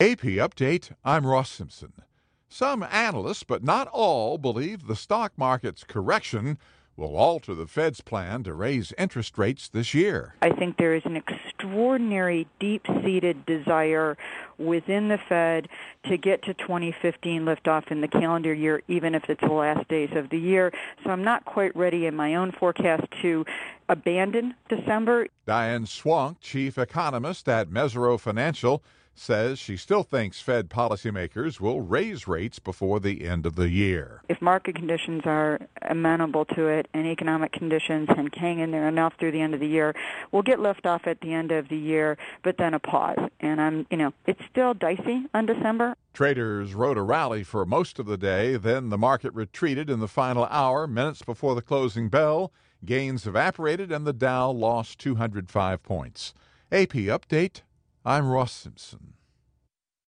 AP Update, I'm Ross Simpson. Some analysts, but not all, believe the stock market's correction will alter the Fed's plan to raise interest rates this year. I think there is an extraordinary deep-seated desire within the Fed to get to 2015 liftoff in the calendar year, even if it's the last days of the year. So I'm not quite ready in my own forecast to abandon December. Diane Swonk, chief economist at Mesirow Financial, says she still thinks Fed policymakers will raise rates before the end of the year. If market conditions are amenable to it and economic conditions can hang in there enough through the end of the year, we'll get liftoff at the end of the year, but then a pause. And it's still dicey on December. Traders rode a rally for most of the day, then the market retreated in the final hour, minutes before the closing bell. Gains evaporated and the Dow lost 205 points. AP Update, I'm Ross Simpson.